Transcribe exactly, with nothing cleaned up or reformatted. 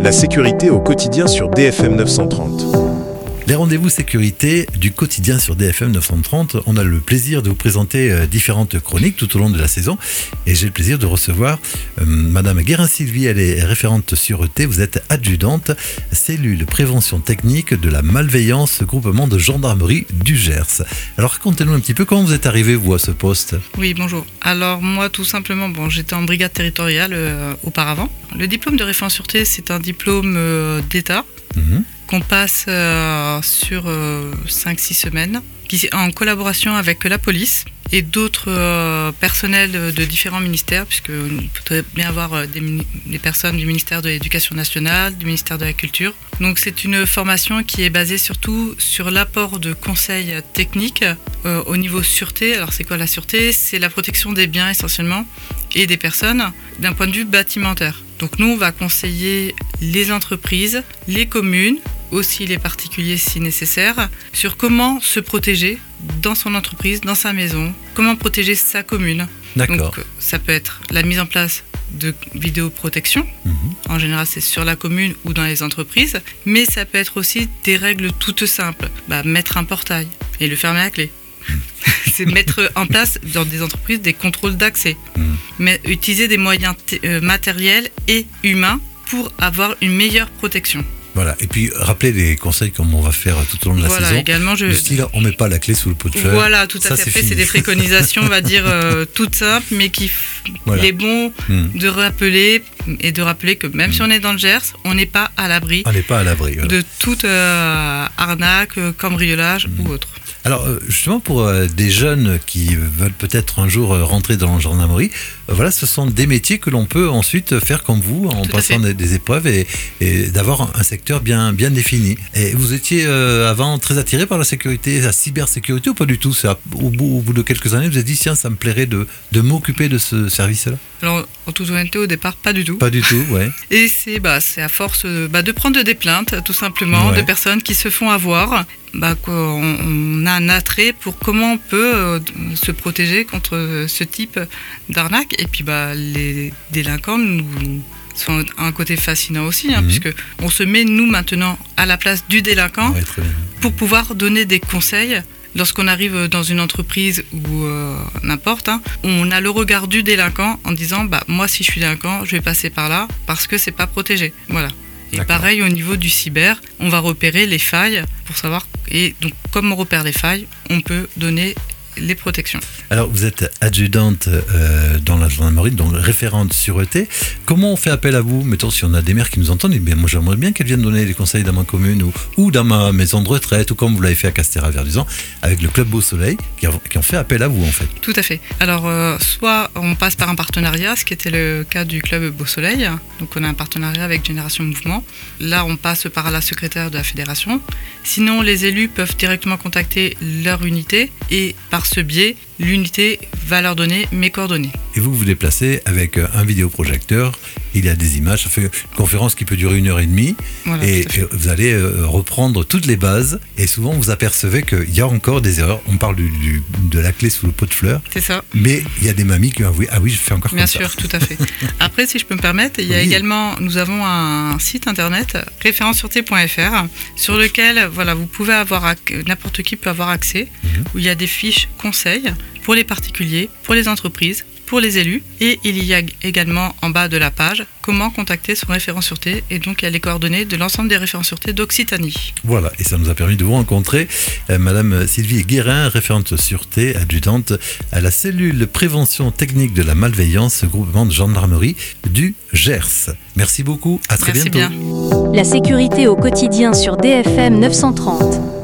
La sécurité au quotidien sur D F M neuf cent trente. Les rendez-vous sécurité du quotidien sur D F M neuf cent trente, on a le plaisir de vous présenter différentes chroniques tout au long de la saison et j'ai le plaisir de recevoir euh, Madame Guérin-Sylvie, elle est référente sûreté, vous êtes adjudante, cellule prévention technique de la malveillance, groupement de gendarmerie du Gers. Alors racontez-nous un petit peu comment vous êtes arrivé vous à ce poste. Oui, bonjour. Alors moi tout simplement, bon, j'étais en brigade territoriale euh, auparavant. Le diplôme de référent sûreté, c'est un diplôme euh, d'État. Mmh. qu'on passe euh, sur euh, cinq six semaines, qui, en collaboration avec la police et d'autres euh, personnels de, de différents ministères, puisque il faudrait bien avoir des, des personnes du ministère de l'Éducation nationale, du ministère de la Culture. Donc c'est une formation qui est basée surtout sur l'apport de conseils techniques euh, au niveau sûreté. Alors c'est quoi la sûreté ? C'est la protection des biens essentiellement et des personnes d'un point de vue bâtimentaire. Donc nous, on va conseiller les entreprises, les communes, aussi les particuliers si nécessaire, sur comment se protéger dans son entreprise, dans sa maison, comment protéger sa commune. D'accord. Donc ça peut être la mise en place de vidéoprotection, mmh. en général c'est sur la commune ou dans les entreprises, mais ça peut être aussi des règles toutes simples, bah, mettre un portail et le fermer à clé. C'est mettre en place dans des entreprises des contrôles d'accès, mmh. mais utiliser des moyens t- euh, matériels et humains pour avoir une meilleure protection. Voilà, et puis rappelez les conseils comme on va faire tout au long de la voilà, saison. Également, je... Le style, on ne met pas la clé sous le pot de fleurs. Voilà, tout à ça, fait. C'est, Après, fini. c'est des préconisations, on va dire, euh, toutes simples, mais qu'il voilà. est bon mmh. de rappeler et de rappeler que même mmh. si on est dans le Gers, on n'est pas à l'abri. On n'est pas à l'abri. Voilà. De toute euh, arnaque, cambriolage mmh. ou autre. Alors justement pour euh, des jeunes qui veulent peut-être un jour euh, rentrer dans la gendarmerie, euh, voilà, ce sont des métiers que l'on peut ensuite faire comme vous en Tout passant des, des épreuves et, et d'avoir un secteur bien, bien défini. Et vous étiez euh, avant très attiré par la sécurité, la cybersécurité ou pas du tout? C'est à, au, bout, au bout de quelques années, vous avez dit tiens, ça me plairait de, de m'occuper de ce service-là? Alors en toute honnêteté au départ, pas du tout. Pas du tout, ouais. Et c'est, bah, c'est à force bah, de prendre des plaintes tout simplement, ouais. de personnes qui se font avoir. Bah, on, on a un attrait pour comment on peut euh, se protéger contre ce type d'arnaque. Et puis bah, les délinquants nous sont un côté fascinant aussi, hein, mmh. puisque on se met nous maintenant à la place du délinquant ouais, pour pouvoir donner des conseils. Lorsqu'on arrive dans une entreprise ou euh, n'importe, hein, on a le regard du délinquant en disant bah, moi si je suis délinquant, je vais passer par là parce que c'est pas protégé. Voilà. Et D'accord. pareil au niveau du cyber, on va repérer les failles pour savoir. Et donc, comme on repère les failles, on peut donner les protections. Alors, vous êtes adjudante euh, dans la gendarmerie, donc référente sûreté. Comment on fait appel à vous? Mettons, si on a des maires qui nous entendent, eh bien, moi j'aimerais bien qu'elles viennent donner des conseils dans ma commune ou, ou dans ma maison de retraite, ou comme vous l'avez fait à Castéra-Verduzan, avec le Club Beau Soleil, qui, a, qui ont fait appel à vous en fait. Tout à fait. Alors, euh, soit on passe par un partenariat, ce qui était le cas du Club Beau Soleil. Donc, on a un partenariat avec Génération Mouvement. Là, on passe par la secrétaire de la fédération. Sinon, les élus peuvent directement contacter leur unité et par ce biais, l'unité va leur donner mes coordonnées. Et vous vous déplacez avec un vidéoprojecteur, il y a des images, ça fait une conférence qui peut durer une heure et demie, voilà, et, et vous allez reprendre toutes les bases, et souvent vous apercevez qu'il y a encore des erreurs. On parle du, du, de la clé sous le pot de fleurs, c'est ça. Mais il y a des mamies qui ont avoué, ah oui, je fais encore Bien comme sûr, ça. Tout à fait. Après, si je peux me permettre, il y a oui. également, nous avons un site internet, référent sûreté point f r, sur lequel voilà, vous pouvez avoir, n'importe qui peut avoir accès, mmh. où il y a des fiches conseils pour les particuliers, pour les entreprises, pour les élus. Et il y a également en bas de la page comment contacter son référent sûreté. Et donc il y a les coordonnées de l'ensemble des référents sûreté d'Occitanie. Voilà, et ça nous a permis de vous rencontrer. Euh, Madame Sylvie Guérin, référente sûreté, adjudante à la cellule prévention technique de la malveillance, groupement de gendarmerie du Gers. Merci beaucoup, à très Merci bientôt. Bien. La sécurité au quotidien sur D F M neuf cent trente.